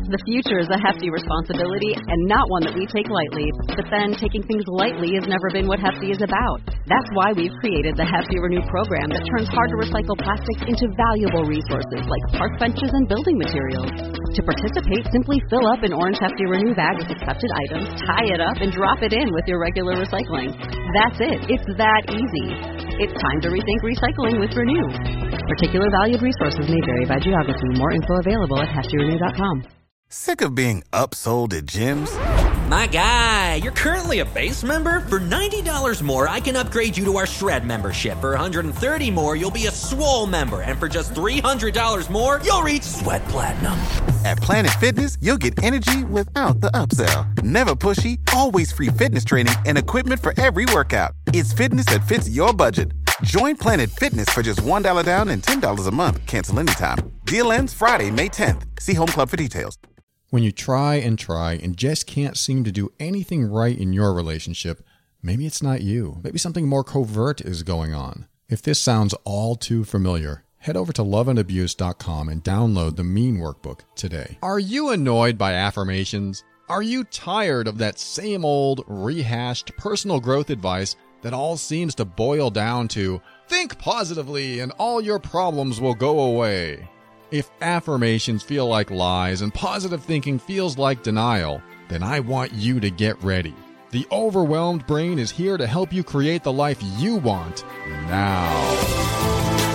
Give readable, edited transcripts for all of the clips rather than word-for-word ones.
The future is a hefty responsibility and not one that we take lightly. But then taking things lightly has never been what Hefty is about. That's why we've created the Hefty Renew program that turns hard-to-recycle plastics into valuable resources like park benches and building materials. To participate, simply fill up an orange Hefty Renew bag with accepted items, tie it up, and drop it in with your regular recycling. That's it. It's that easy. It's time to rethink recycling with Renew. Particular valued resources may vary by geography. More info available at heftyrenew.com. Sick of being upsold at gyms? My guy, you're currently a base member? For $90 more, I can upgrade you to our Shred membership. For $130 more, you'll be a Swole member. And for just $300 more, you'll reach Sweat Platinum. At Planet Fitness, you'll get energy without the upsell. Never pushy, always free fitness training and equipment for every workout. It's fitness that fits your budget. Join Planet Fitness for just $1 down and $10 a month. Cancel anytime. Deal ends Friday, May 10th. See Home Club for details. When you try and just can't seem to do anything right in your relationship, maybe it's not you. Maybe something more covert is going on. If this sounds all too familiar, head over to loveandabuse.com and download the Mean Workbook today. Are you annoyed by affirmations? Are you tired of that same old, rehashed personal growth advice that all seems to boil down to, think positively and all your problems will go away? If affirmations feel like lies and positive thinking feels like denial, then I want you to get ready. The Overwhelmed Brain is here to help you create the life you want now.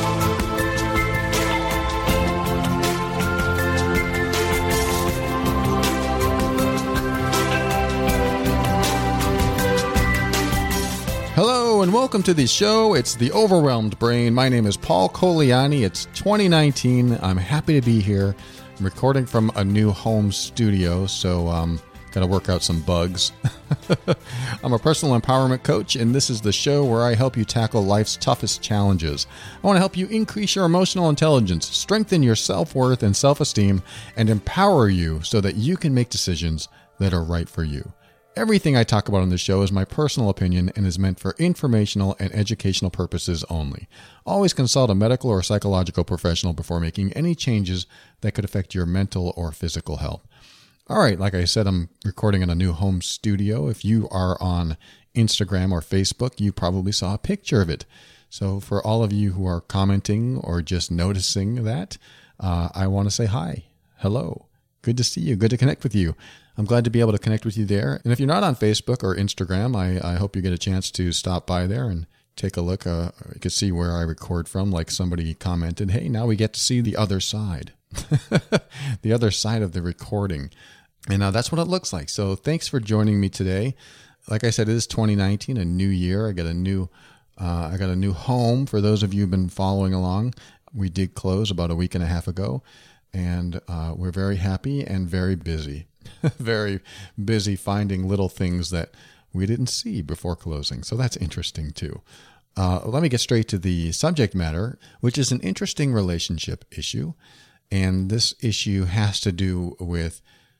Hello and welcome to the show. It's The Overwhelmed Brain. My name is Paul Coliani. It's 2019. I'm happy to be here. I'm recording from a new home studio, so got to work out some bugs. I'm a personal empowerment coach, and this is the show where I help you tackle life's toughest challenges. I want to help you increase your emotional intelligence, strengthen your self-worth and self-esteem, and empower you so that you can make decisions that are right for you. Everything I talk about on this show is my personal opinion and is meant for informational and educational purposes only. Always consult a medical or psychological professional before making any changes that could affect your mental or physical health. All right, like I said, I'm recording in a new home studio. If you are on Instagram or Facebook, you probably saw a picture of it. So for all of you who are commenting or just noticing that, I want to say hi. Hello. Good to see you. Good to connect with you. I'm glad to be able to connect with you there. And if you're not on Facebook or Instagram, I hope you get a chance to stop by there and take a look. You can see where I record from, like somebody commented, hey, now we get to see the other side, the other side of the recording. And that's what it looks like. So thanks for joining me today. Like I said, it is 2019, a new year. I got a new home. For those of you who've been following along, we did close about a week and a half ago. And we're very happy and very busy. Very busy finding little things that we didn't see before closing. So that's interesting too. Let me get straight to the subject matter, which is an interesting relationship issue. And this issue has to do with,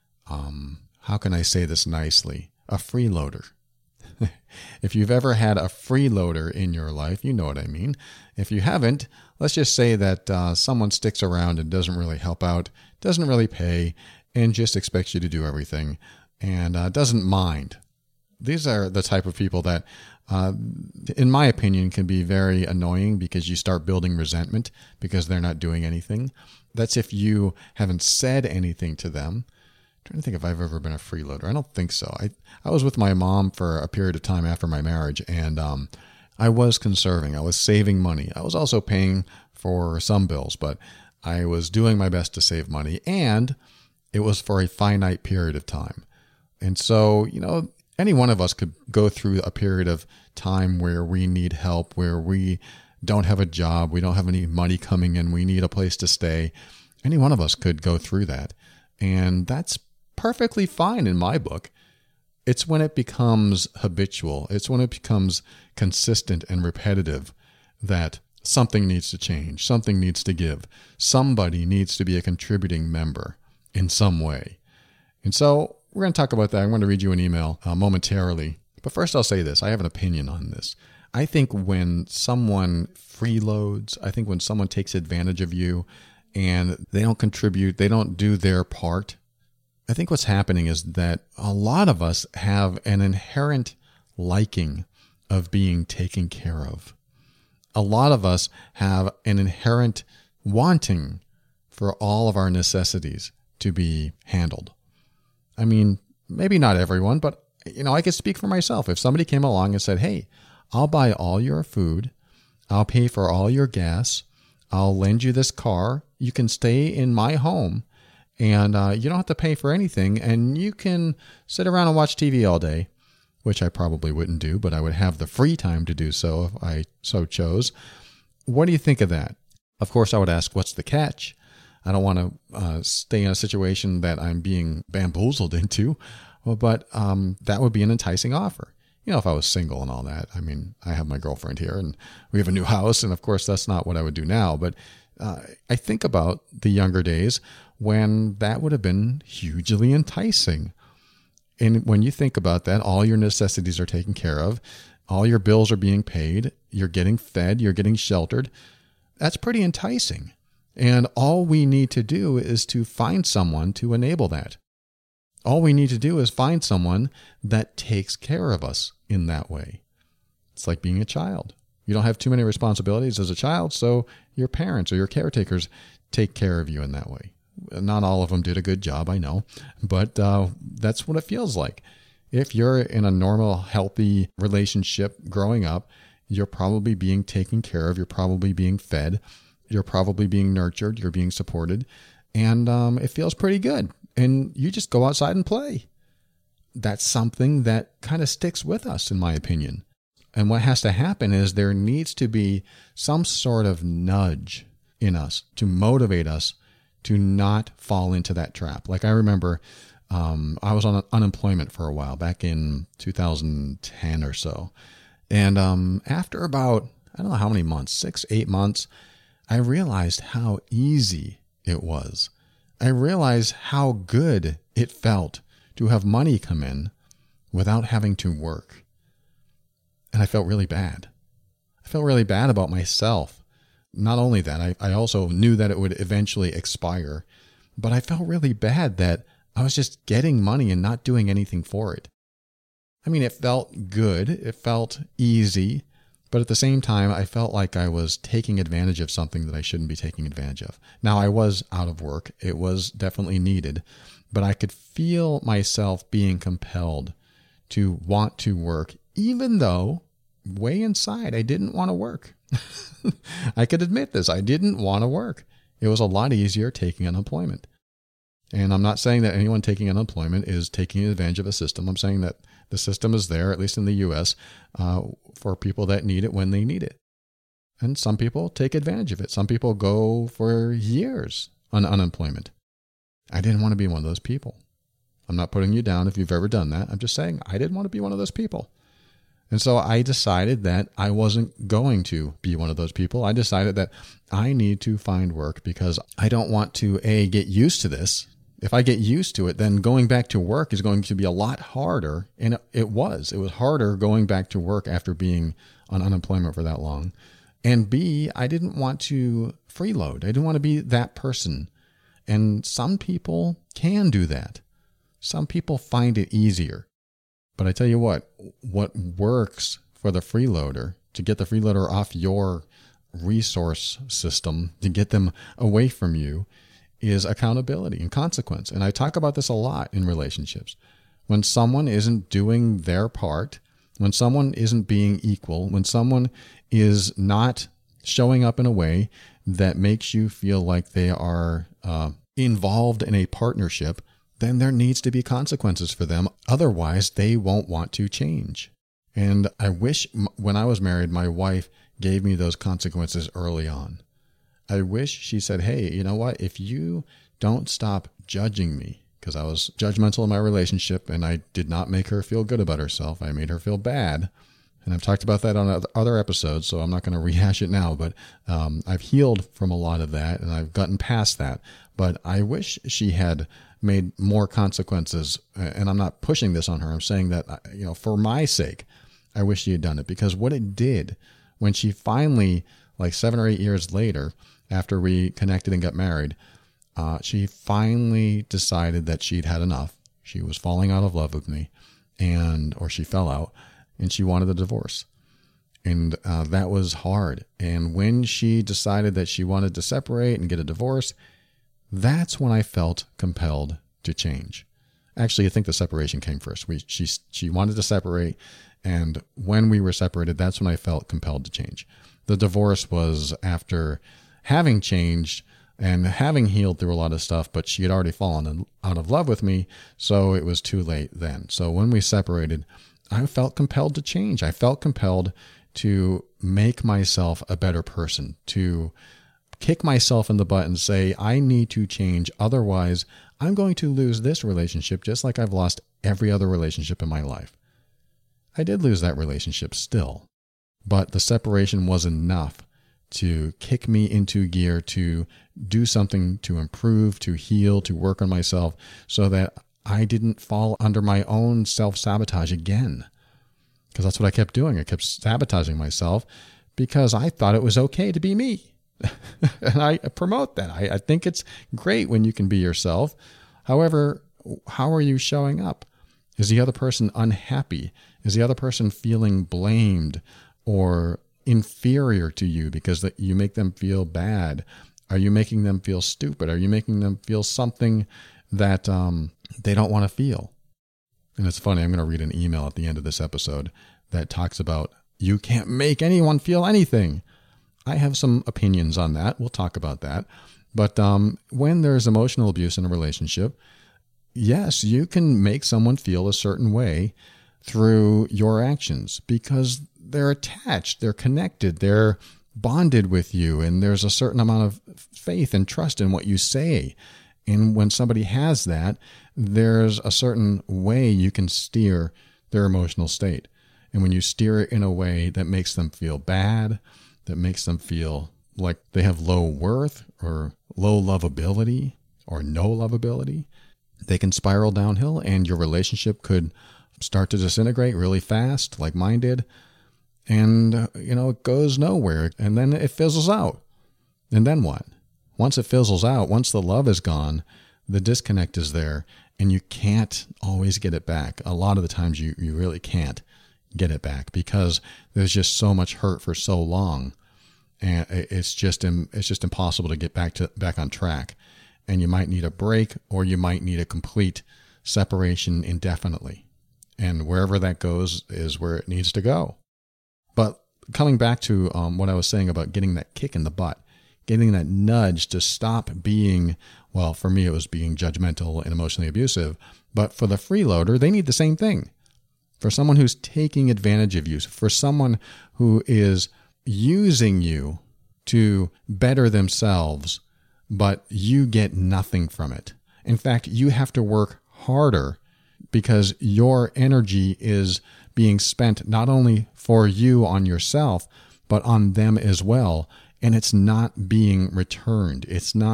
how can I say this nicely? A freeloader. If you've ever had a freeloader in your life, you know what I mean. If you haven't, let's just say that someone sticks around and doesn't really help out, doesn't really pay, and just expects you to do everything, and doesn't mind. These are the type of people that, in my opinion, can be very annoying because you start building resentment because they're not doing anything. That's if you haven't said anything to them. I'm trying to think if I've ever been a freeloader. I don't think so. I was with my mom for a period of time after my marriage, and I was conserving. I was saving money. I was also paying for some bills, but I was doing my best to save money, and it was for a finite period of time. And so, any one of us could go through a period of time where we need help, where we don't have a job, we don't have any money coming in, we need a place to stay. Any one of us could go through that. And that's perfectly fine in my book. It's when it becomes habitual, it's when it becomes consistent and repetitive that something needs to change, something needs to give. Somebody needs to be a contributing member in some way. And so we're going to talk about that. I'm going to read you an email momentarily. But first I'll say this. I have an opinion on this. I think when someone freeloads, I think when someone takes advantage of you and they don't contribute, they don't do their part, I think what's happening is that a lot of us have an inherent liking of being taken care of. A lot of us have an inherent wanting for all of our necessities to be handled. I mean, maybe not everyone, but I could speak for myself. If somebody came along and said, hey, I'll buy all your food, I'll pay for all your gas, I'll lend you this car, you can stay in my home, and you don't have to pay for anything, and you can sit around and watch TV all day, which I probably wouldn't do, but I would have the free time to do so if I so chose. What do you think of that? Of course, I would ask, what's the catch? I don't want to stay in a situation that I'm being bamboozled into, but that would be an enticing offer. If I was single and all that. I mean, I have my girlfriend here and we have a new house, and of course that's not what I would do now, but I think about the younger days when that would have been hugely enticing. And when you think about that, all your necessities are taken care of, all your bills are being paid, you're getting fed, you're getting sheltered. That's pretty enticing. And all we need to do is to find someone to enable that. All we need to do is find someone that takes care of us in that way. It's like being a child. You don't have too many responsibilities as a child, so your parents or your caretakers take care of you in that way. Not all of them did a good job, I know, but that's what it feels like. If you're in a normal, healthy relationship growing up, you're probably being taken care of, you're probably being fed, you're probably being nurtured, you're being supported, and it feels pretty good. And you just go outside and play. That's something that kind of sticks with us, in my opinion. And what has to happen is there needs to be some sort of nudge in us to motivate us to not fall into that trap. Like I remember I was on unemployment for a while back in 2010 or so. And after about, I don't know how many months, 6-8 months, I realized how easy it was. I realized how good it felt to have money come in without having to work. And I felt really bad. I felt really bad about myself. Not only that, I also knew that it would eventually expire, but I felt really bad that I was just getting money and not doing anything for it. I mean, it felt good. It felt easy. But at the same time, I felt like I was taking advantage of something that I shouldn't be taking advantage of. Now, I was out of work. It was definitely needed. But I could feel myself being compelled to want to work, even though way inside I didn't want to work. I could admit this. I didn't want to work. It was a lot easier taking unemployment. And I'm not saying that anyone taking unemployment is taking advantage of a system. I'm saying that the system is there, at least in the U.S., for people that need it when they need it. And some people take advantage of it. Some people go for years on unemployment. I didn't want to be one of those people. I'm not putting you down if you've ever done that. I'm just saying I didn't want to be one of those people. And so I decided that I wasn't going to be one of those people. I decided that I need to find work because I don't want to, get used to this. If I get used to it, then going back to work is going to be a lot harder. And it was harder going back to work after being on unemployment for that long. And B, I didn't want to freeload. I didn't want to be that person. And some people can do that. Some people find it easier. But I tell you what works for the freeloader, to get the freeloader off your resource system, to get them away from you, is accountability and consequence. And I talk about this a lot in relationships. When someone isn't doing their part, when someone isn't being equal, when someone is not showing up in a way that makes you feel like they are involved in a partnership, then there needs to be consequences for them. Otherwise, they won't want to change. And I wish when I was married, my wife gave me those consequences early on. I wish she said, hey, you know what? If you don't stop judging me, because I was judgmental in my relationship and I did not make her feel good about herself. I made her feel bad. And I've talked about that on other episodes, so I'm not going to rehash it now, but I've healed from a lot of that and I've gotten past that. But I wish she had made more consequences, and I'm not pushing this on her. I'm saying that, for my sake, I wish she had done it, because what it did when she finally, like 7 or 8 years later, after we connected and got married, she finally decided that she'd had enough. She was falling out of love with me, or she fell out, and she wanted a divorce. And that was hard. And when she decided that she wanted to separate and get a divorce, that's when I felt compelled to change. Actually, I think the separation came first. She wanted to separate, and when we were separated, that's when I felt compelled to change. The divorce was after having changed and having healed through a lot of stuff, but she had already fallen out of love with me, so it was too late then. So when we separated, I felt compelled to change. I felt compelled to make myself a better person, to kick myself in the butt and say, I need to change. Otherwise, I'm going to lose this relationship just like I've lost every other relationship in my life. I did lose that relationship still, but the separation was enough to kick me into gear, to do something to improve, to heal, to work on myself so that I didn't fall under my own self-sabotage again. Because that's what I kept doing. I kept sabotaging myself because I thought it was okay to be me. And I promote that. I think it's great when you can be yourself. However, how are you showing up? Is the other person unhappy? Is the other person feeling blamed or inferior to you because you make them feel bad? Are you making them feel stupid? Are you making them feel something that they don't want to feel? And it's funny, I'm going to read an email at the end of this episode that talks about you can't make anyone feel anything. I have some opinions on that. We'll talk about that. But when there's emotional abuse in a relationship, yes, you can make someone feel a certain way through your actions because they're attached, they're connected, they're bonded with you, and there's a certain amount of faith and trust in what you say. And when somebody has that, there's a certain way you can steer their emotional state. And when you steer it in a way that makes them feel bad, that makes them feel like they have low worth or low lovability or no lovability, they can spiral downhill and your relationship could start to disintegrate really fast, like mine did. And, it goes nowhere. And then it fizzles out. And then what? Once it fizzles out, once the love is gone, the disconnect is there, and you can't always get it back. A lot of the times you really can't get it back because there's just so much hurt for so long, and it's just impossible to get back on track. And you might need a break, or you might need a complete separation indefinitely. And wherever that goes is where it needs to go. But coming back to what I was saying about getting that kick in the butt, getting that nudge to stop being, well, for me, it was being judgmental and emotionally abusive. But for the freeloader, they need the same thing. For someone who's taking advantage of you, for someone who is using you to better themselves, but you get nothing from it. In fact, you have to work harder because your energy is being spent not only for you on yourself, but on them as well. And it's not being returned.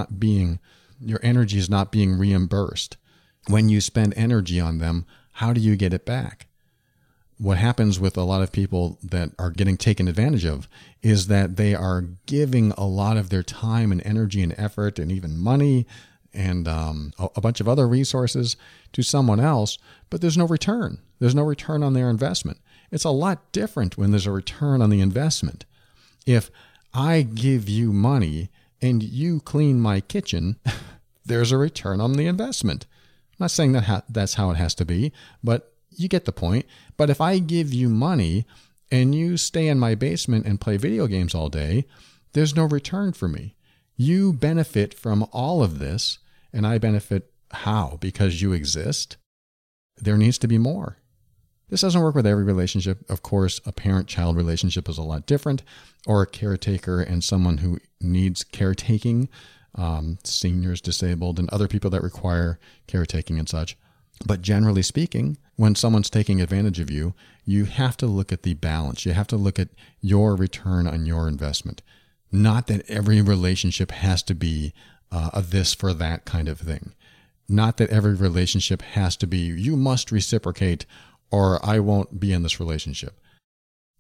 Your energy is not being reimbursed. When you spend energy on them, how do you get it back? What happens with a lot of people that are getting taken advantage of is that they are giving a lot of their time and energy and effort and even money and a bunch of other resources to someone else, but there's no return. There's no return on their investment. It's a lot different when there's a return on the investment. If I give you money and you clean my kitchen, there's a return on the investment. I'm not saying that that's how it has to be, but you get the point. But if I give you money and you stay in my basement and play video games all day, there's no return for me. You benefit from all of this, and I benefit how? Because you exist? There needs to be more. This doesn't work with every relationship. Of course, a parent-child relationship is a lot different, or a caretaker and someone who needs caretaking, seniors, disabled, and other people that require caretaking and such. But generally speaking, when someone's taking advantage of you, you have to look at the balance. You have to look at your return on your investment. Not that every relationship has to be a this for that kind of thing. Not that every relationship has to be, you must reciprocate or I won't be in this relationship.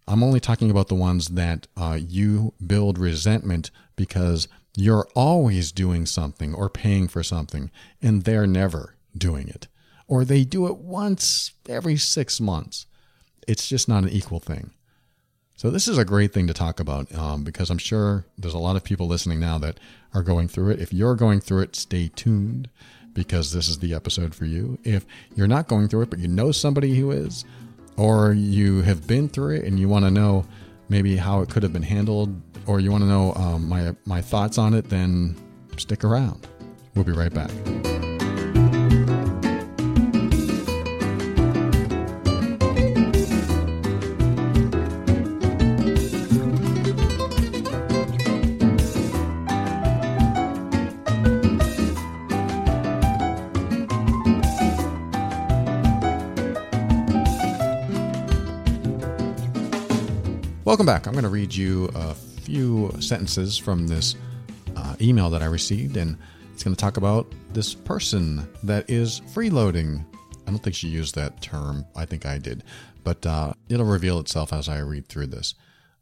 I'm only talking about the ones that you build resentment because you're always doing something or paying for something and they're never doing it. Or they do it once every 6 months. It's just not an equal thing. So this is a great thing to talk about because I'm sure there's a lot of people listening now that are going through it. If you're going through it, stay tuned because this is the episode for you. If you're not going through it, but you know somebody who is, or you have been through it and you want to know maybe how it could have been handled, or you want to know my thoughts on it, then stick around. We'll be right back. Welcome back. I'm going to read you a few sentences from this email that I received, and it's going to talk about this person that is freeloading. I don't think she used that term. I think I did, but it'll reveal itself as I read through this.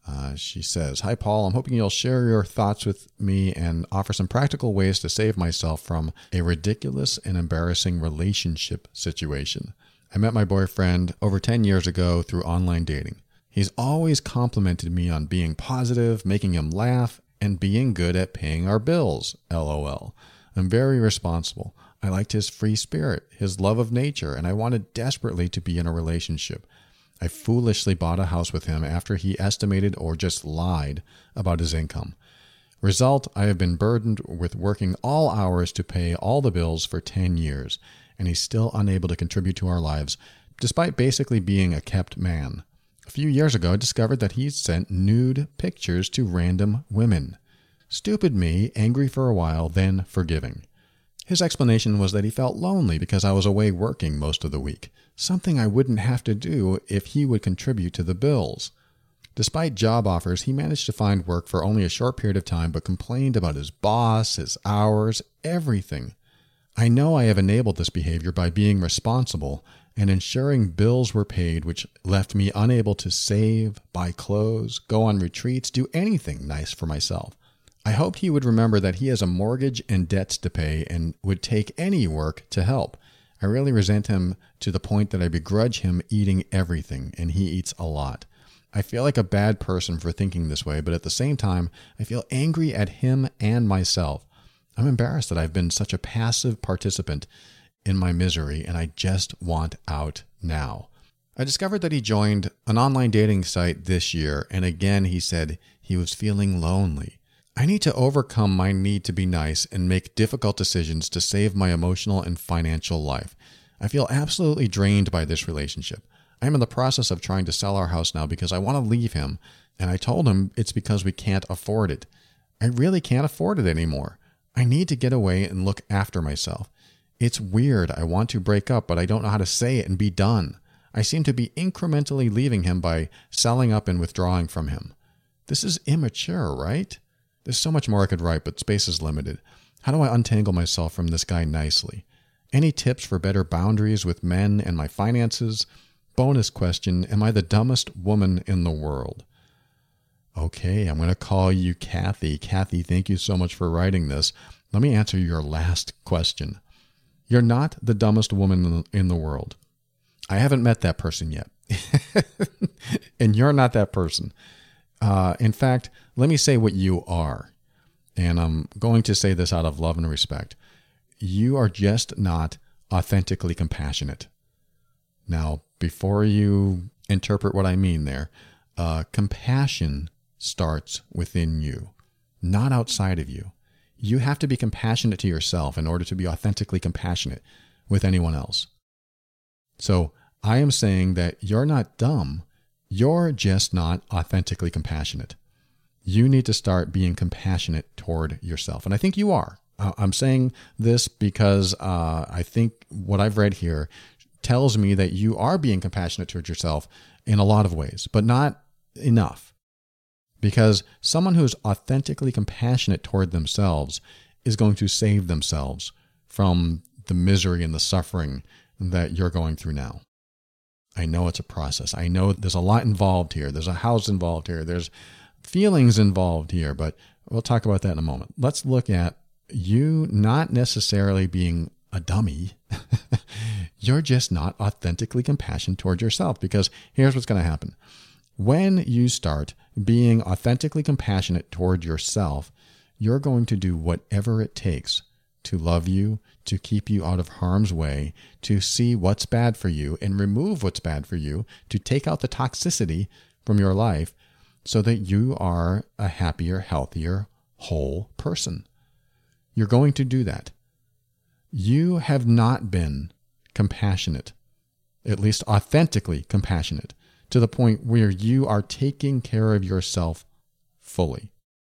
She says, "Hi, Paul. I'm hoping you'll share your thoughts with me and offer some practical ways to save myself from a ridiculous and embarrassing relationship situation. I met my boyfriend over 10 years ago through online dating. He's always complimented me on being positive, making him laugh, and being good at paying our bills. LOL. I'm very responsible. I liked his free spirit, his love of nature, and I wanted desperately to be in a relationship. I foolishly bought a house with him after he estimated or just lied about his income. Result, I have been burdened with working all hours to pay all the bills for 10 years, and he's still unable to contribute to our lives, despite basically being a kept man. A few years ago, I discovered that he'd sent nude pictures to random women. Stupid me, angry for a while, then forgiving. His explanation was that he felt lonely because I was away working most of the week, something I wouldn't have to do if he would contribute to the bills. Despite job offers, he managed to find work for only a short period of time, but complained about his boss, his hours, everything. I know I have enabled this behavior by being responsible and ensuring bills were paid, which left me unable to save, buy clothes, go on retreats, do anything nice for myself. I hoped he would remember that he has a mortgage and debts to pay and would take any work to help. I really resent him to the point that I begrudge him eating everything, and he eats a lot. I feel like a bad person for thinking this way, but at the same time, I feel angry at him and myself. I'm embarrassed that I've been such a passive participant in my misery, and I just want out now. I discovered that he joined an online dating site this year, and again he said he was feeling lonely. I need to overcome my need to be nice and make difficult decisions to save my emotional and financial life. I feel absolutely drained by this relationship. I'm in the process of trying to sell our house now because I want to leave him, and I told him it's because we can't afford it. I really can't afford it anymore. I need to get away and look after myself. It's weird. I want to break up, but I don't know how to say it and be done. I seem to be incrementally leaving him by selling up and withdrawing from him. This is immature, right? There's so much more I could write, but space is limited. How do I untangle myself from this guy nicely? Any tips for better boundaries with men and my finances? Bonus question, am I the dumbest woman in the world? Okay, I'm going to call you Kathy. Kathy, thank you so much for writing this. Let me answer your last question. You're not the dumbest woman in the world. I haven't met that person yet. And you're not that person. In fact, let me say what you are. And I'm going to say this out of love and respect. You are just not authentically compassionate. Now, before you interpret what I mean there, compassion starts within you, not outside of you. You have to be compassionate to yourself in order to be authentically compassionate with anyone else. So I am saying that you're not dumb. You're just not authentically compassionate. You need to start being compassionate toward yourself. And I think you are. I'm saying this because I think what I've read here tells me that you are being compassionate toward yourself in a lot of ways, but not enough. Because someone who's authentically compassionate toward themselves is going to save themselves from the misery and the suffering that you're going through now. I know it's a process. I know there's a lot involved here. There's a house involved here. There's feelings involved here, but we'll talk about that in a moment. Let's look at you not necessarily being a dummy. You're just not authentically compassionate toward yourself, because here's what's going to happen. When you start being authentically compassionate toward yourself, you're going to do whatever it takes to love you, to keep you out of harm's way, to see what's bad for you and remove what's bad for you, to take out the toxicity from your life so that you are a happier, healthier, whole person. You're going to do that. You have not been compassionate, at least authentically compassionate, to the point where you are taking care of yourself fully.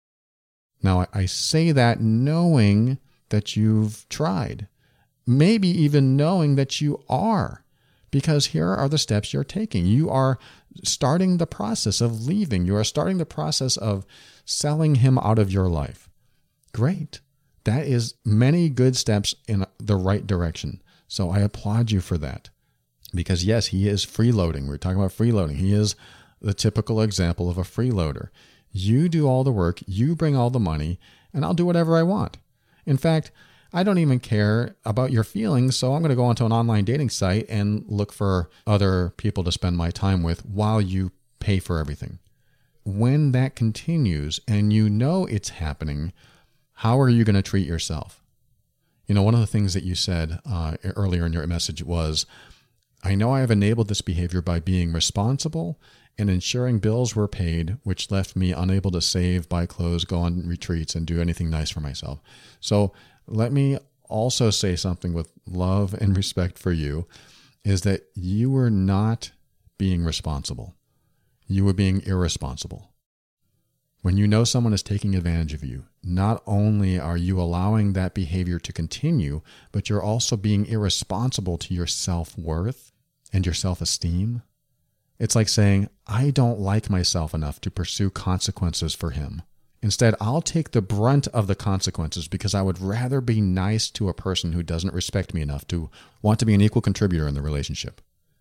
Now, I say that knowing that you've tried, maybe even knowing that you are, because here are the steps you're taking. You are starting the process of leaving. You are starting the process of selling him out of your life. Great. That is many good steps in the right direction. So I applaud you for that. Because yes, he is freeloading. We're talking about freeloading. He is the typical example of a freeloader. You do all the work, you bring all the money, and I'll do whatever I want. In fact, I don't even care about your feelings, so I'm going to go onto an online dating site and look for other people to spend my time with while you pay for everything. When that continues and you know it's happening, how are you going to treat yourself? You know, one of the things that you said earlier in your message was, I know I have enabled this behavior by being responsible and ensuring bills were paid, which left me unable to save, buy clothes, go on retreats, and do anything nice for myself. So let me also say something with love and respect for you, is that you were not being responsible. You were being irresponsible. When you know someone is taking advantage of you, not only are you allowing that behavior to continue, but you're also being irresponsible to your self-worth and your self-esteem. It's like saying, I don't like myself enough to pursue consequences for him. Instead, I'll take the brunt of the consequences because I would rather be nice to a person who doesn't respect me enough to want to be an equal contributor in the relationship.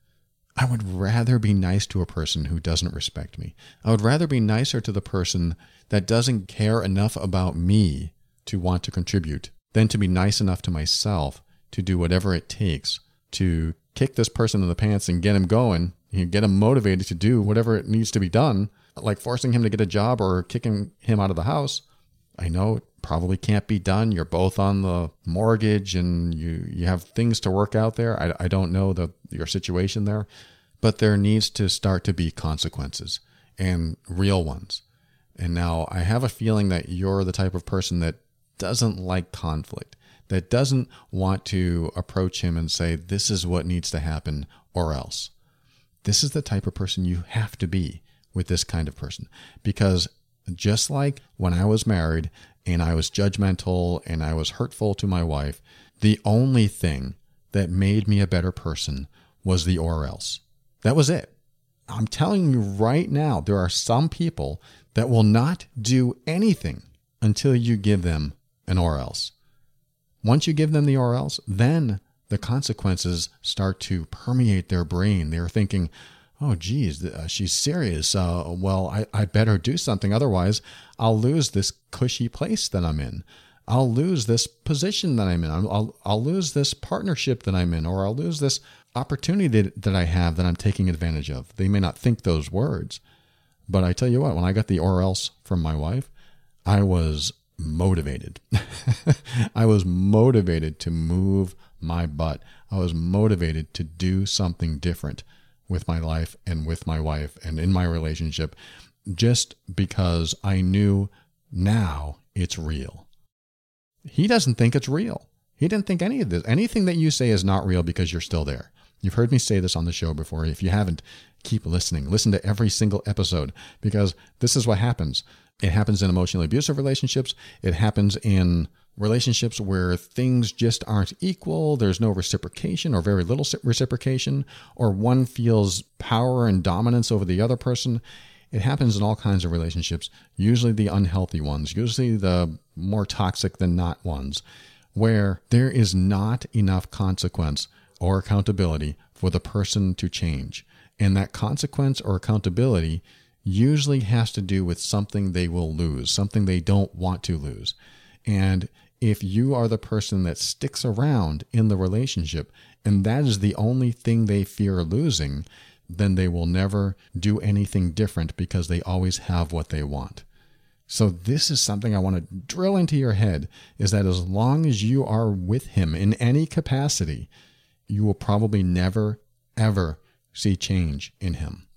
I would rather be nice to a person who doesn't respect me. I would rather be nicer to the person that doesn't care enough about me to want to contribute than to be nice enough to myself to do whatever it takes to kick this person in the pants and get him going, get him motivated to do whatever it needs to be done, like forcing him to get a job or kicking him out of the house. I know it probably can't be done. You're both on the mortgage and you have things to work out there. I don't know your situation there, but there needs to start to be consequences, and real ones. And now I have a feeling that you're the type of person that doesn't like conflict, that doesn't want to approach him and say, this is what needs to happen or else. This is the type of person you have to be with this kind of person. Because just like when I was married and I was judgmental and I was hurtful to my wife, the only thing that made me a better person was the or else. That was it. I'm telling you right now, there are some people that will not do anything until you give them an or else. Once you give them the or else, then the consequences start to permeate their brain. They're thinking, oh, geez, she's serious. Well, I better do something. Otherwise, I'll lose this cushy place that I'm in. I'll lose this position that I'm in. I'll lose this partnership that I'm in, or I'll lose this opportunity that I have that I'm taking advantage of. They may not think those words, but I tell you what, when I got the or else from my wife, I was motivated. I was motivated to move my butt. I was motivated to do something different with my life and with my wife and in my relationship, just because I knew now it's real. He doesn't think it's real. He didn't think any of this. Anything that you say is not real because you're still there. You've heard me say this on the show before. If you haven't, keep listening. Listen to every single episode, because this is what happens. It happens in emotionally abusive relationships. It happens in relationships where things just aren't equal. There's no reciprocation or very little reciprocation, or one feels power and dominance over the other person. It happens in all kinds of relationships, usually the unhealthy ones, usually the more toxic than not ones, where there is not enough consequence or accountability for the person to change. And that consequence or accountability usually has to do with something they will lose, something they don't want to lose. And if you are the person that sticks around in the relationship and that is the only thing they fear losing, then they will never do anything different because they always have what they want. So this is something I want to drill into your head, is that as long as you are with him in any capacity, you will probably never, ever see change in him.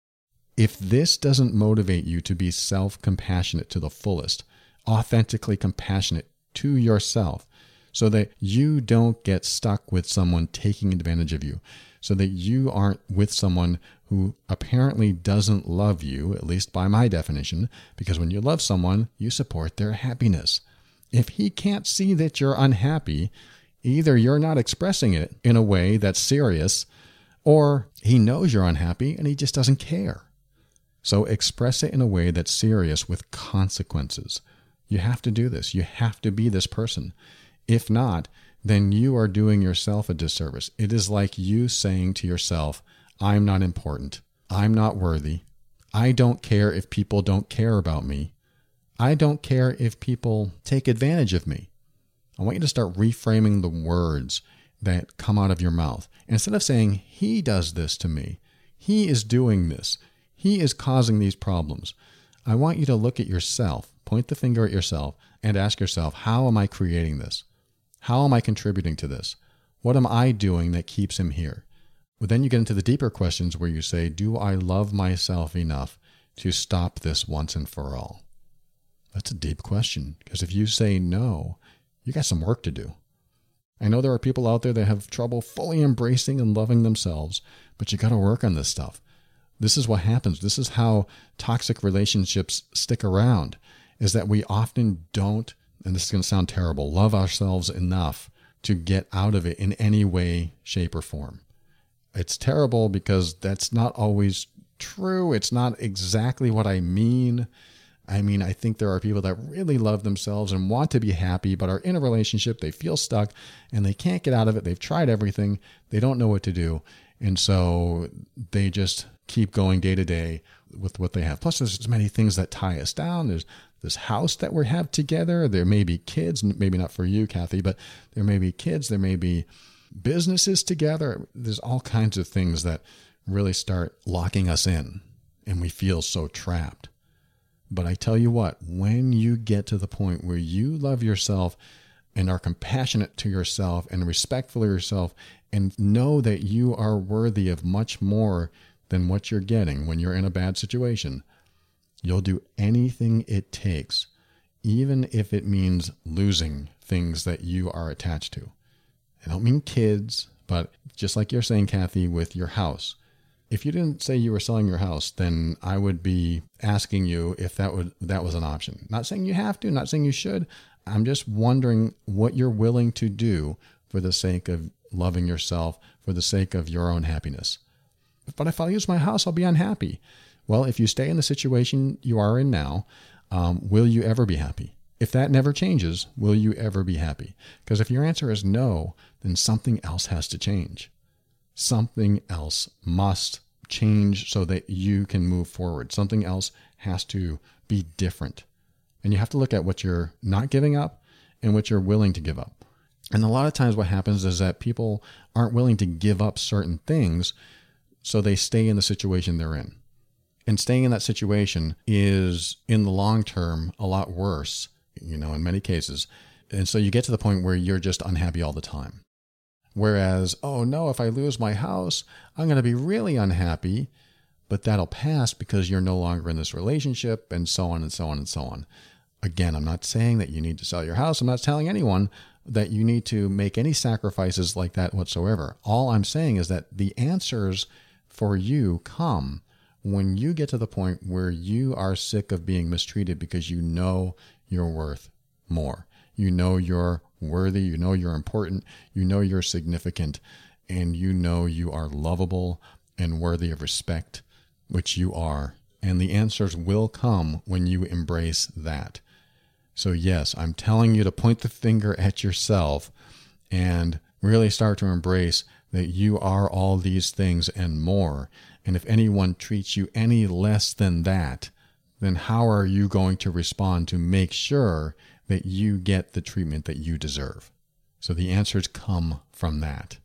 If this doesn't motivate you to be self-compassionate to the fullest, authentically compassionate to yourself, so that you don't get stuck with someone taking advantage of you, so that you aren't with someone who apparently doesn't love you, at least by my definition, because when you love someone, you support their happiness. If he can't see that you're unhappy, either you're not expressing it in a way that's serious, or he knows you're unhappy and he just doesn't care. So express it in a way that's serious with consequences. You have to do this. You have to be this person. If not, then you are doing yourself a disservice. It is like you saying to yourself, I'm not important. I'm not worthy. I don't care if people don't care about me. I don't care if people take advantage of me. I want you to start reframing the words that come out of your mouth. Instead of saying, he does this to me, he is doing this, he is causing these problems, I want you to look at yourself, point the finger at yourself, and ask yourself, how am I creating this? How am I contributing to this? What am I doing that keeps him here? Well, then you get into the deeper questions where you say, do I love myself enough to stop this once and for all? That's a deep question, because if you say no, you got some work to do. I know there are people out there that have trouble fully embracing and loving themselves, but you got to work on this stuff. This is what happens. This is how toxic relationships stick around, is that we often don't, and this is going to sound terrible, love ourselves enough to get out of it in any way, shape, or form. It's terrible because that's not always true. It's not exactly what I mean. I think there are people that really love themselves and want to be happy, but are in a relationship, they feel stuck, and they can't get out of it. They've tried everything. They don't know what to do. And so they just keep going day to day with what they have. Plus, there's as many things that tie us down. There's this house that we have together. There may be kids, maybe not for you, Kathy, but there may be kids. There may be businesses together. There's all kinds of things that really start locking us in, and we feel so trapped. But I tell you what, when you get to the point where you love yourself and are compassionate to yourself and respectful of yourself and know that you are worthy of much more than what you're getting when you're in a bad situation, you'll do anything it takes, even if it means losing things that you are attached to. I don't mean kids, but just like you're saying, Kathy, with your house. If you didn't say you were selling your house, then I would be asking you if that was an option. Not saying you have to, not saying you should. I'm just wondering what you're willing to do for the sake of loving yourself, for the sake of your own happiness. But if I lose my house, I'll be unhappy. Well, if you stay in the situation you are in now, will you ever be happy? If that never changes, will you ever be happy? Because if your answer is no, then something else has to change. Something else must change so that you can move forward. Something else has to be different. And you have to look at what you're not giving up and what you're willing to give up. And a lot of times what happens is that people aren't willing to give up certain things, so they stay in the situation they're in. And staying in that situation is, in the long term, a lot worse, in many cases. And so you get to the point where you're just unhappy all the time. Whereas, oh no, if I lose my house, I'm going to be really unhappy, but that'll pass because you're no longer in this relationship, and so on and so on and so on. Again, I'm not saying that you need to sell your house. I'm not telling anyone that you need to make any sacrifices like that whatsoever. All I'm saying is that the answers for you come when you get to the point where you are sick of being mistreated because you know you're worth more. You know you're worthy, you know you're important, you know you're significant, and you know you are lovable and worthy of respect, which you are. And the answers will come when you embrace that. So yes, I'm telling you to point the finger at yourself and really start to embrace that you are all these things and more. And if anyone treats you any less than that, then how are you going to respond to make sure that you get the treatment that you deserve? So the answers come from that.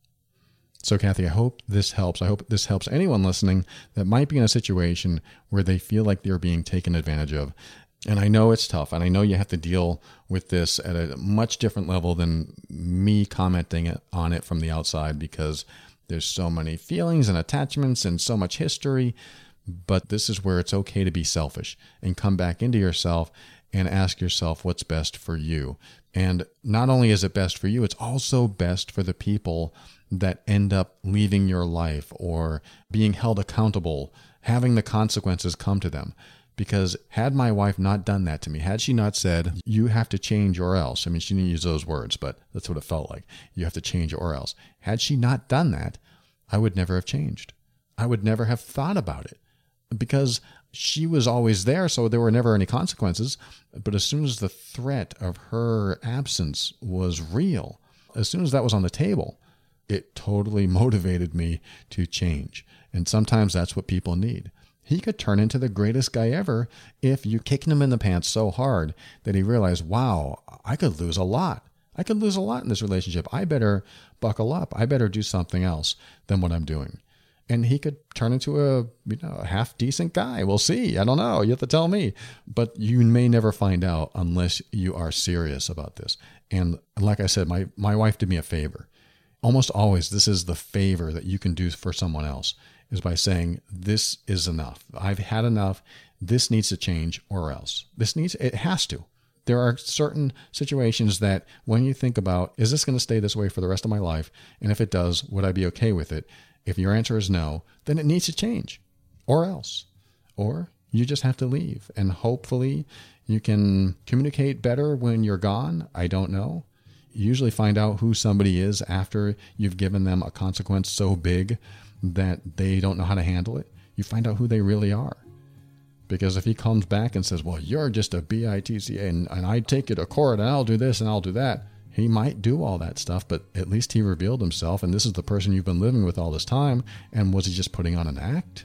So Kathy, I hope this helps. I hope this helps anyone listening that might be in a situation where they feel like they're being taken advantage of. And I know it's tough, and I know you have to deal with this at a much different level than me commenting on it from the outside, because there's so many feelings and attachments and so much history. But this is where it's okay to be selfish and come back into yourself and ask yourself what's best for you. And not only is it best for you, it's also best for the people that end up leaving your life or being held accountable, having the consequences come to them. Because had my wife not done that to me, had she not said, you have to change or else, I mean, she didn't use those words, but that's what it felt like. You have to change or else. Had she not done that, I would never have changed. I would never have thought about it, because she was always there, so there were never any consequences. But as soon as the threat of her absence was real, as soon as that was on the table, it totally motivated me to change. And sometimes that's what people need. He could turn into the greatest guy ever if you kicked him in the pants so hard that he realized, wow, I could lose a lot. I could lose a lot in this relationship. I better buckle up. I better do something else than what I'm doing. And he could turn into a half-decent guy. We'll see. I don't know. You have to tell me. But you may never find out unless you are serious about this. And like I said, my wife did me a favor. Almost always, this is the favor that you can do for someone else, is by saying, this is enough. I've had enough. This needs to change or else. It has to. There are certain situations that when you think about, is this going to stay this way for the rest of my life? And if it does, would I be okay with it? If your answer is no, then it needs to change or else. Or you just have to leave. And hopefully you can communicate better when you're gone. I don't know. You usually find out who somebody is after you've given them a consequence so big that they don't know how to handle it. You find out who they really are. Because if he comes back and says, well, you're just a bitch and I take you to court and I'll do this and I'll do that, he might do all that stuff, but at least he revealed himself, and this is the person you've been living with all this time. And was he just putting on an act?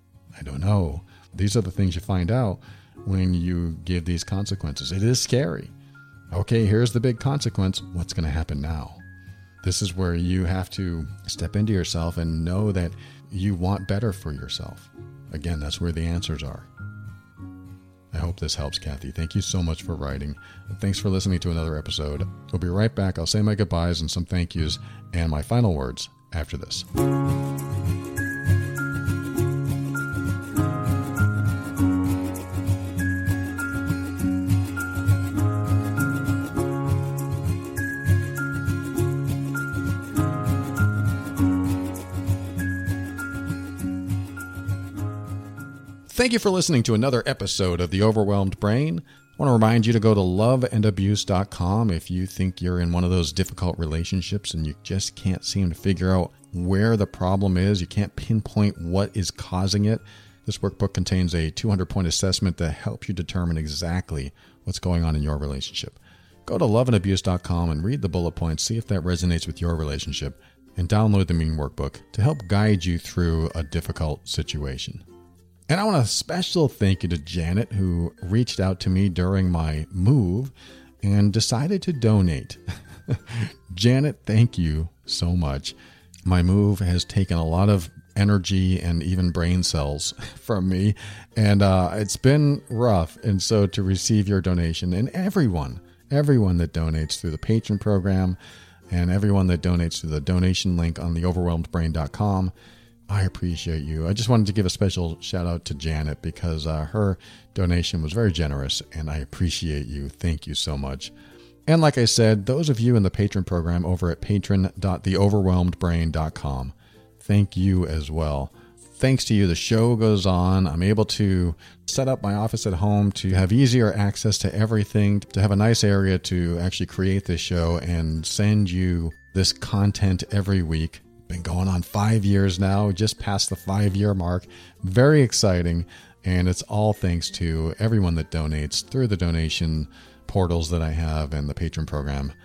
I don't know. These are the things you find out when you give these consequences. It is scary. Okay, here's the big consequence. What's going to happen now? This is where you have to step into yourself and know that you want better for yourself. Again, that's where the answers are. I hope this helps, Kathy. Thank you so much for writing. Thanks for listening to another episode. We'll be right back. I'll say my goodbyes and some thank yous and my final words after this. Thank you for listening to another episode of The Overwhelmed Brain. I want to remind you to go to loveandabuse.com if you think you're in one of those difficult relationships and you just can't seem to figure out where the problem is. You can't pinpoint what is causing it. This workbook contains a 200-point assessment to help you determine exactly what's going on in your relationship. Go to loveandabuse.com and read the bullet points, see if that resonates with your relationship, and download the Mean Workbook to help guide you through a difficult situation. And I want a special thank you to Janet, who reached out to me during my move and decided to donate. Janet, thank you so much. My move has taken a lot of energy and even brain cells from me, and it's been rough. And so to receive your donation, and everyone that donates through the Patreon program and everyone that donates through the donation link on theoverwhelmedbrain.com, I appreciate you. I just wanted to give a special shout out to Janet because her donation was very generous, and I appreciate you. Thank you so much. And like I said, those of you in the Patreon program over at patron.theoverwhelmedbrain.com, thank you as well. Thanks to you, the show goes on. I'm able to set up my office at home to have easier access to everything, to have a nice area to actually create this show and send you this content every week. Been going on 5 years now, just past the 5-year mark. Very exciting. And it's all thanks to everyone that donates through the donation portals that I have and the Patreon program.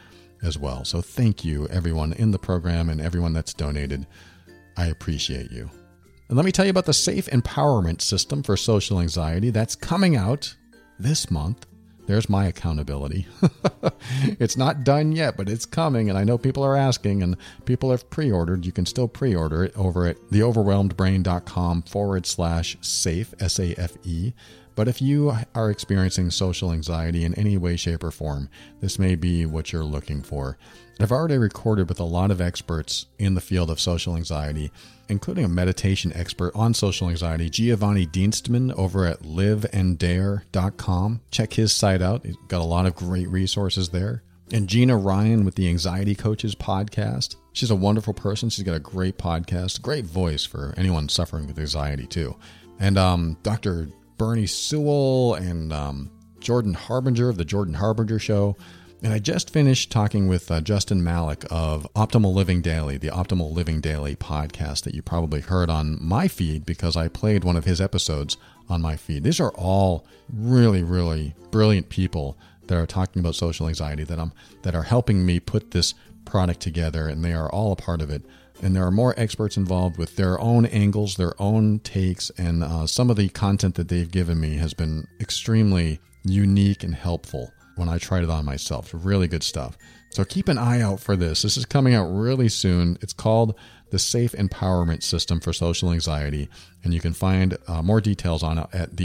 as well. So thank you, everyone in the program and everyone that's donated. I appreciate you. And let me tell you about the Safe Empowerment System for Social Anxiety that's coming out this month. There's my accountability. It's not done yet, but it's coming, and I know people are asking, and people have pre-ordered. You can still pre-order it over at theoverwhelmedbrain.com/safe, S-A-F-E. But if you are experiencing social anxiety in any way, shape, or form, this may be what you're looking for. I've already recorded with a lot of experts in the field of social anxiety, including a meditation expert on social anxiety, Giovanni Dienstman over at liveanddare.com. Check his site out. He's got a lot of great resources there. And Gina Ryan with the Anxiety Coaches podcast. She's a wonderful person. She's got a great podcast, great voice for anyone suffering with anxiety too. And Dr. Bernie Sewell and Jordan Harbinger of the Jordan Harbinger Show. And I just finished talking with Justin Malik of Optimal Living Daily, the Optimal Living Daily podcast that you probably heard on my feed because I played one of his episodes on my feed. These are all really, really brilliant people that are talking about social anxiety that are helping me put this product together, and they are all a part of it. And there are more experts involved with their own angles, their own takes, and some of the content that they've given me has been extremely unique and helpful when I tried it on myself. Really good stuff. So keep an eye out for this. This is coming out really soon. It's called the Safe Empowerment System for Social Anxiety, and you can find more details on it at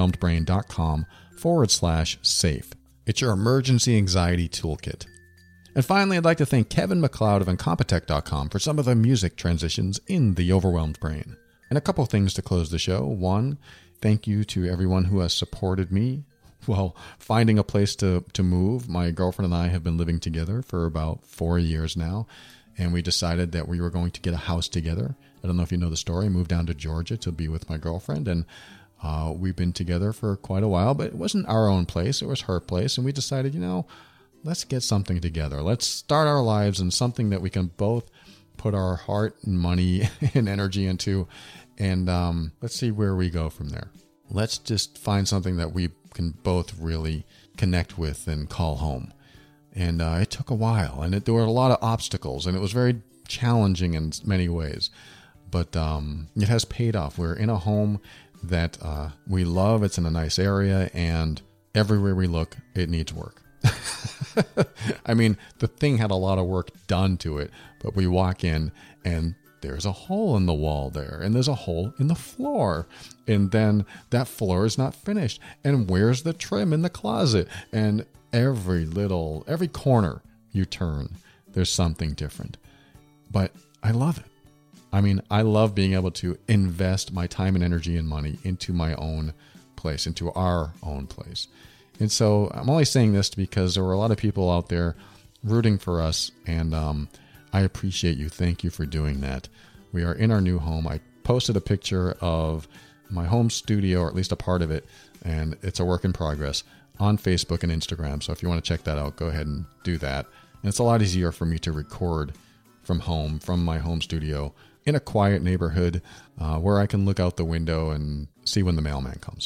theoverwhelmedbrain.com/safe. It's your emergency anxiety toolkit. And finally, I'd like to thank Kevin MacLeod of Incompetech.com for some of the music transitions in The Overwhelmed Brain. And a couple things to close the show. One, thank you to everyone who has supported me while finding a place to move. My girlfriend and I have been living together for about 4 years now, and we decided that we were going to get a house together. I don't know if you know the story. I moved down to Georgia to be with my girlfriend, and we've been together for quite a while, but it wasn't our own place. It was her place, and we decided, let's get something together. Let's start our lives in something that we can both put our heart and money and energy into, and let's see where we go from there. Let's just find something that we can both really connect with and call home. And it took a while, and there were a lot of obstacles, and it was very challenging in many ways. But it has paid off. We're in a home that we love. It's in a nice area, and everywhere we look, it needs work. I mean, the thing had a lot of work done to it, but we walk in and there's a hole in the wall there, and there's a hole in the floor, and then that floor is not finished, and where's the trim in the closet? And every corner you turn, there's something different. But I love it. I mean, I love being able to invest my time and energy and money into my own place, into our own place. And so I'm only saying this because there were a lot of people out there rooting for us, and I appreciate you. Thank you for doing that. We are in our new home. I posted a picture of my home studio, or at least a part of it, and it's a work in progress, on Facebook and Instagram. So if you want to check that out, go ahead and do that. And it's a lot easier for me to record from home, from my home studio, in a quiet neighborhood where I can look out the window and see when the mailman comes.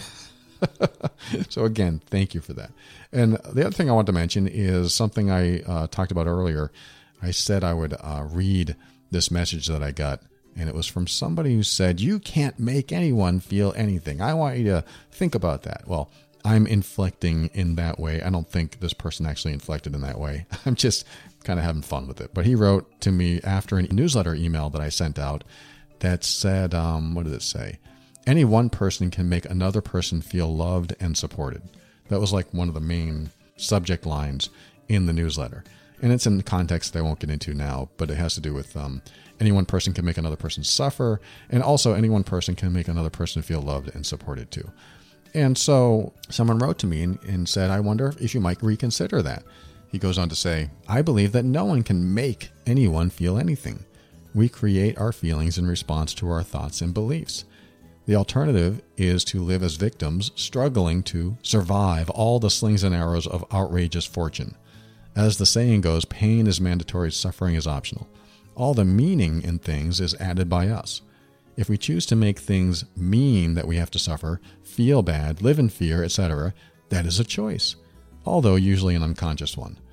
So again, thank you for that. And the other thing I want to mention is something I talked about earlier. I said I would read this message that I got, and it was from somebody who said, "You can't make anyone feel anything. I want you to think about that." Well, I'm inflecting in that way. I don't think this person actually inflected in that way. I'm just kind of having fun with it. But he wrote to me after a newsletter email that I sent out that said, what did it say? Any one person can make another person feel loved and supported. That was like one of the main subject lines in the newsletter. And it's in the context that I won't get into now, but it has to do with any one person can make another person suffer, and also any one person can make another person feel loved and supported too. And so someone wrote to me and said, "I wonder if you might reconsider that." He goes on to say, "I believe that no one can make anyone feel anything. We create our feelings in response to our thoughts and beliefs. The alternative is to live as victims, struggling to survive all the slings and arrows of outrageous fortune. As the saying goes, pain is mandatory, suffering is optional. All the meaning in things is added by us. If we choose to make things mean that we have to suffer, feel bad, live in fear, etc., that is a choice, although usually an unconscious one.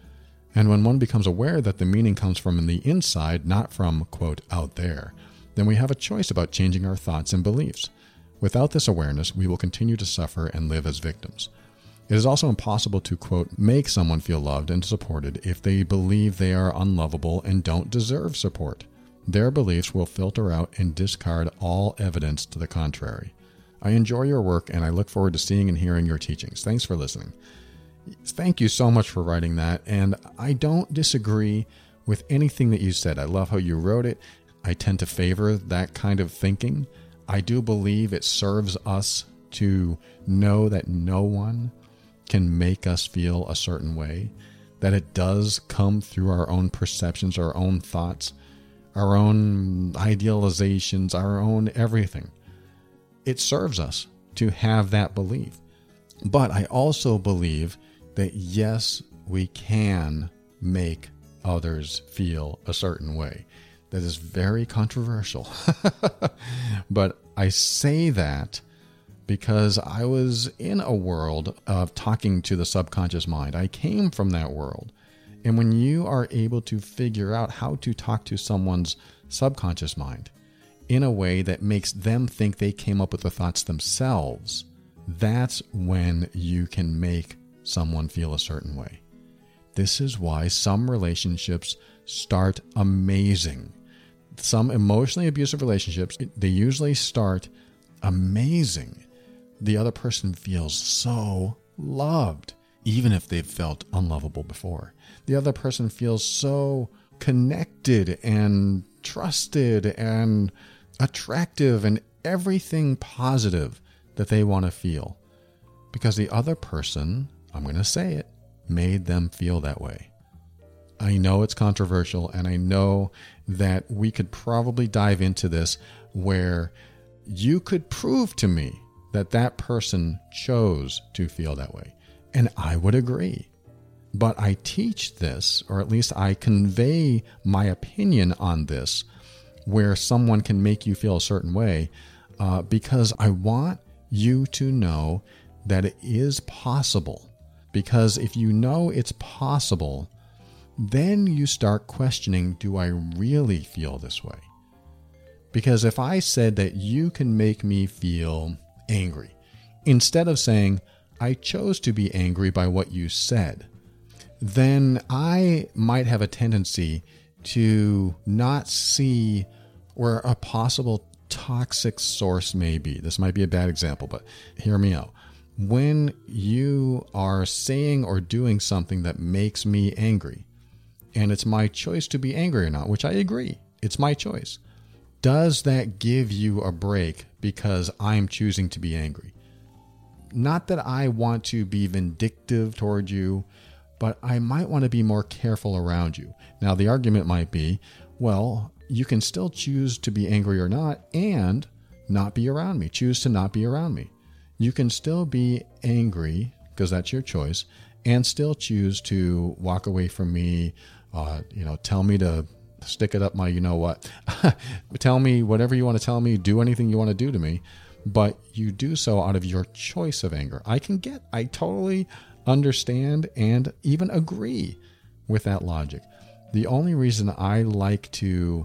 And when one becomes aware that the meaning comes from the inside, not from, quote, out there, then we have a choice about changing our thoughts and beliefs. Without this awareness, we will continue to suffer and live as victims. It is also impossible to, quote, make someone feel loved and supported if they believe they are unlovable and don't deserve support. Their beliefs will filter out and discard all evidence to the contrary. I enjoy your work and I look forward to seeing and hearing your teachings. Thanks for listening. Thank you so much for writing that, and I don't disagree with anything that you said. I love how you wrote it. I tend to favor that kind of thinking. I do believe it serves us to know that no one can make us feel a certain way, that it does come through our own perceptions, our own thoughts, our own idealizations, our own everything. It serves us to have that belief. But I also believe that yes, we can make others feel a certain way. That is very controversial. But I say that because I was in a world of talking to the subconscious mind. I came from that world. And when you are able to figure out how to talk to someone's subconscious mind in a way that makes them think they came up with the thoughts themselves, that's when you can make someone feel a certain way. This is why some relationships start amazing. Some emotionally abusive relationships, they usually start amazing. The other person feels so loved, even if they've felt unlovable before. The other person feels so connected and trusted and attractive and everything positive that they want to feel. Because the other person, I'm going to say it, made them feel that way. I know it's controversial, and I know that we could probably dive into this where you could prove to me that that person chose to feel that way. And I would agree. But I teach this, or at least I convey my opinion on this, where someone can make you feel a certain way, because I want you to know that it is possible. Because if you know it's possible, then you start questioning, do I really feel this way? Because if I said that you can make me feel angry, instead of saying, I chose to be angry by what you said, then I might have a tendency to not see where a possible toxic source may be. This might be a bad example, but hear me out. When you are saying or doing something that makes me angry, and it's my choice to be angry or not, which I agree, it's my choice, does that give you a break because I'm choosing to be angry? Not that I want to be vindictive toward you, but I might want to be more careful around you. Now, the argument might be, well, you can still choose to be angry or not and not be around me. Choose to not be around me. You can still be angry, because that's your choice, and still choose to walk away from me, tell me to stick it up my you-know-what. Tell me whatever you want to tell me, do anything you want to do to me, but you do so out of your choice of anger. I totally understand and even agree with that logic. The only reason I like to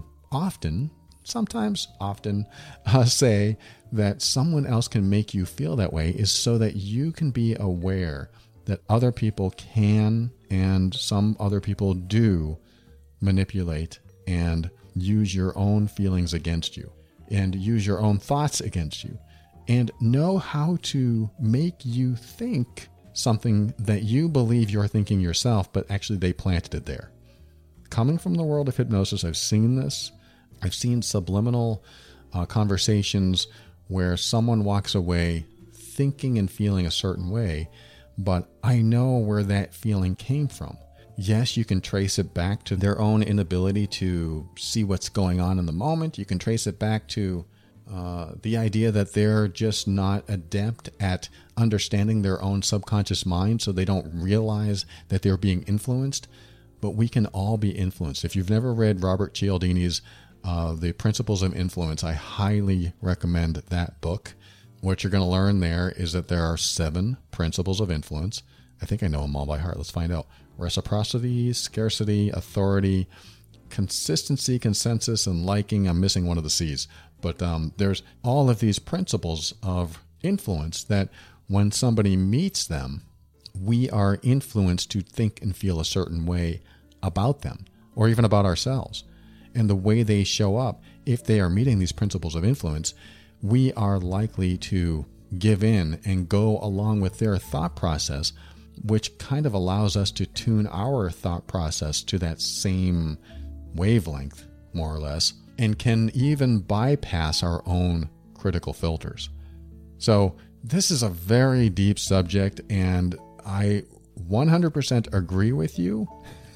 sometimes often say that someone else can make you feel that way is so that you can be aware that other people can, and some other people do, manipulate and use your own feelings against you and use your own thoughts against you and know how to make you think something that you believe you're thinking yourself, but actually they planted it there. Coming from the world of hypnosis, I've seen this. I've seen subliminal conversations where someone walks away thinking and feeling a certain way, but I know where that feeling came from. Yes, you can trace it back to their own inability to see what's going on in the moment. You can trace it back to the idea that they're just not adept at understanding their own subconscious mind, so they don't realize that they're being influenced. But we can all be influenced. If you've never read Robert Cialdini's The Principles of Influence, I highly recommend that book. What you're going to learn there is that there are 7 principles of influence. I think I know them all by heart. Let's find out. Reciprocity, scarcity, authority, consistency, consensus, and liking. I'm missing one of the C's. But there's all of these principles of influence that when somebody meets them, we are influenced to think and feel a certain way about them or even about ourselves. And the way they show up, if they are meeting these principles of influence, we are likely to give in and go along with their thought process, which kind of allows us to tune our thought process to that same wavelength, more or less, and can even bypass our own critical filters. So this is a very deep subject, and I 100% agree with you.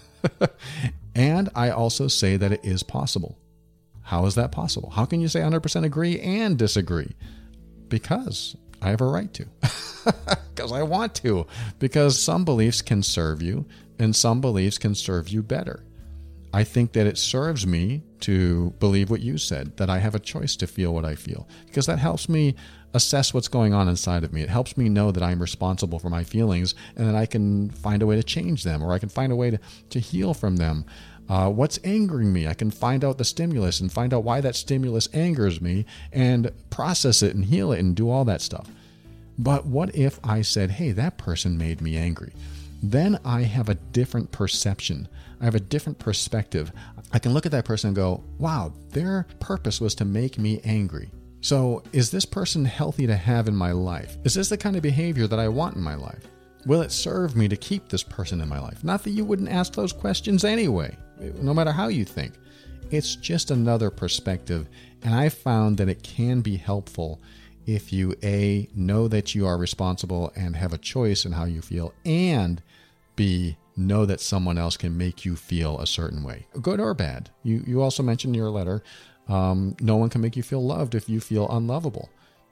And I also say that it is possible. How is that possible? How can you say 100% agree and disagree? Because I have a right to. Because I want to. Because some beliefs can serve you, and some beliefs can serve you better. I think that it serves me to believe what you said, that I have a choice to feel what I feel, because that helps me assess what's going on inside of me. It helps me know that I'm responsible for my feelings and that I can find a way to change them, or I can find a way to heal from them. What's angering me? I can find out the stimulus and find out why that stimulus angers me and process it and heal it and do all that stuff. But what if I said, hey, that person made me angry? Then I have a different perception. I have a different perspective. I can look at that person and go, wow, their purpose was to make me angry. So is this person healthy to have in my life? Is this the kind of behavior that I want in my life? Will it serve me to keep this person in my life? Not that you wouldn't ask those questions anyway, no matter how you think. It's just another perspective. And I found that it can be helpful if you, A, know that you are responsible and have a choice in how you feel, and B, know that someone else can make you feel a certain way, good or bad. You also mentioned in your letter, no one can make you feel loved if you feel unlovable.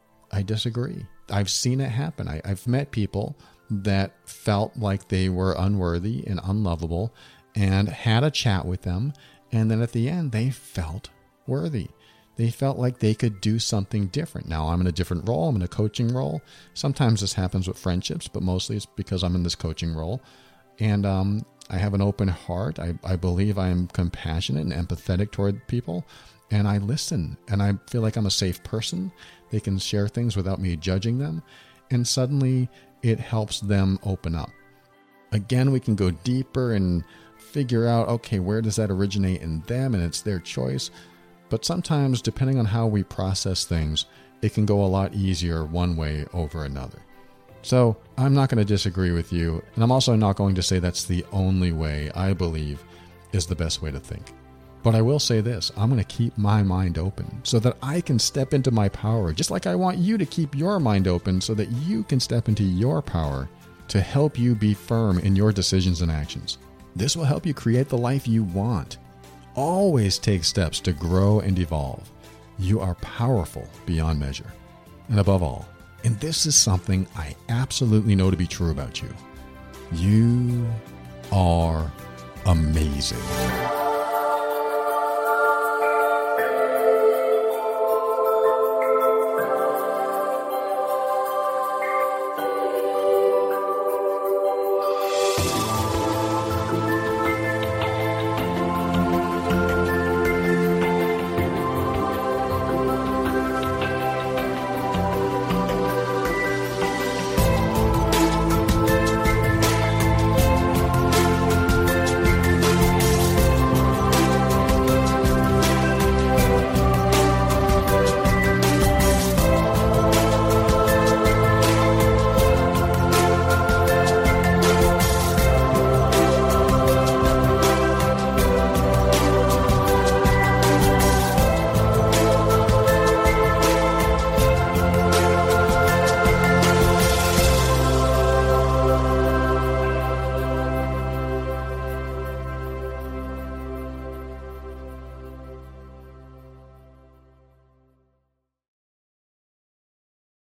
I disagree. I've seen it happen. I've met people that felt like they were unworthy and unlovable and had a chat with them, and then at the end, they felt worthy. They felt like they could do something different. Now, I'm in a different role. I'm in a coaching role. Sometimes this happens with friendships, but mostly it's because I'm in this coaching role. And I have an open heart. I believe I am compassionate and empathetic toward people. And I listen. And I feel like I'm a safe person. They can share things without me judging them. And suddenly it helps them open up. Again, we can go deeper and figure out, okay, where does that originate in them? And it's their choice. But sometimes, depending on how we process things, it can go a lot easier one way over another. So I'm not going to disagree with you, and I'm also not going to say that's the only way I believe is the best way to think. But I will say this, I'm going to keep my mind open so that I can step into my power, just like I want you to keep your mind open so that you can step into your power to help you be firm in your decisions and actions. This will help you create the life you want. Always take steps to grow and evolve. You are powerful beyond measure. And above all, and this is something I absolutely know to be true about you, you are amazing.